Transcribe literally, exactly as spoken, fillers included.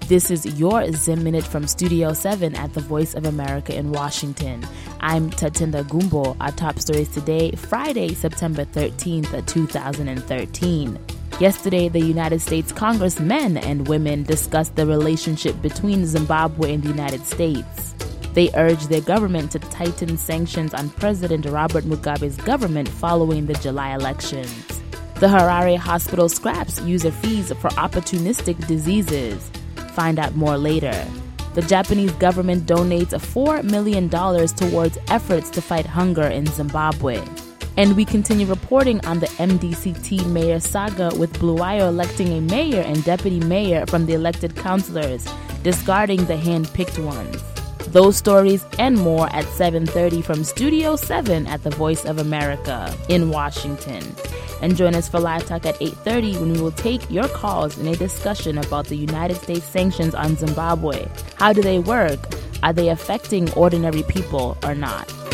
This is your Zim Minute from Studio seven at the Voice of America in Washington. I'm Tatinda Gumbo. Our top stories today, Friday, September thirteenth, two thousand thirteen. Yesterday, the United States congressmen and women discussed the relationship between Zimbabwe and the United States. They urged their government to tighten sanctions on President Robert Mugabe's government following the July elections. The Harare hospital scraps user fees for opportunistic diseases. Find out more later. The Japanese government donates four million dollars towards efforts to fight hunger in Zimbabwe. And we continue reporting on the M D C T mayor saga, with Bulawayo electing a mayor and deputy mayor from the elected councilors, discarding the hand-picked ones. Those stories and more at seven thirty from Studio seven at the Voice of America in Washington. And join us for Live Talk at eight thirty when we will take your calls in a discussion about the United States sanctions on Zimbabwe. How do they work? Are they affecting ordinary people or not?